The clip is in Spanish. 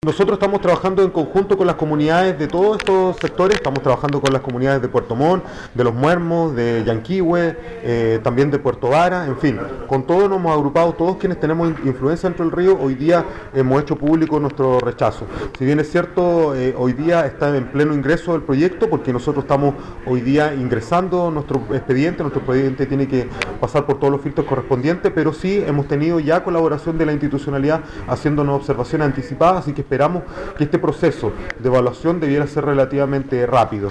Nosotros estamos trabajando en conjunto con las comunidades de todos estos sectores, estamos trabajando con las comunidades de Puerto Montt, de Los Muermos, de Yanquihue, también de Puerto Vara, en fin, con todos nos hemos agrupado, todos quienes tenemos influencia dentro del río, hoy día hemos hecho público nuestro rechazo. Si bien es cierto, hoy día está en pleno ingreso el proyecto, porque nosotros estamos hoy día ingresando nuestro expediente tiene que pasar por todos los filtros correspondientes, pero sí hemos tenido ya colaboración de la institucionalidad haciéndonos observaciones anticipadas, así que esperamos que este proceso de evaluación debiera ser relativamente rápido.